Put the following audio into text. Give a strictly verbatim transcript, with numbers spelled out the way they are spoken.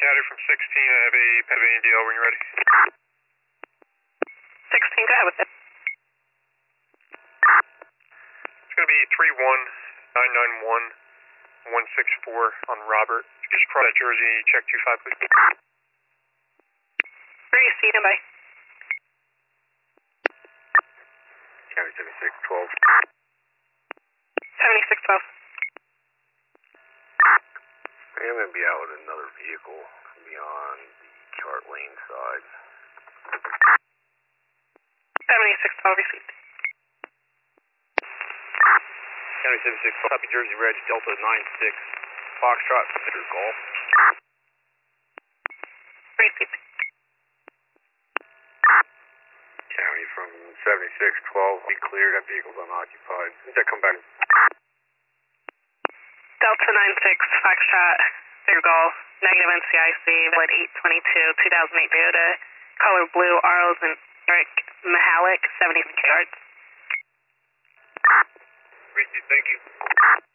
County from sixteen, I have a Pennsylvania D L when you're ready. sixteen, go ahead with it. It's going to be three one nine nine one one six four on Robert. Just cross that Jersey, check two five, please. Where are you seated by? County seventy-six twelve. seventy-six twelve. I'm going to be out with another vehicle beyond the chart lane side. seventy-six twelve received. County seventy-six, copy Jersey Reg, Delta nine six, Foxtrot, Mister Golf. Received. County from seventy-six twelve, we cleared, that vehicle's unoccupied. Did that come back? Delta nine six, Foxtrot, Big Golf, negative N C I C, Wood eight twenty-two, two thousand eight Toyota, color blue, Arles and Eric Mahalik, seventy-six yards. Thank you.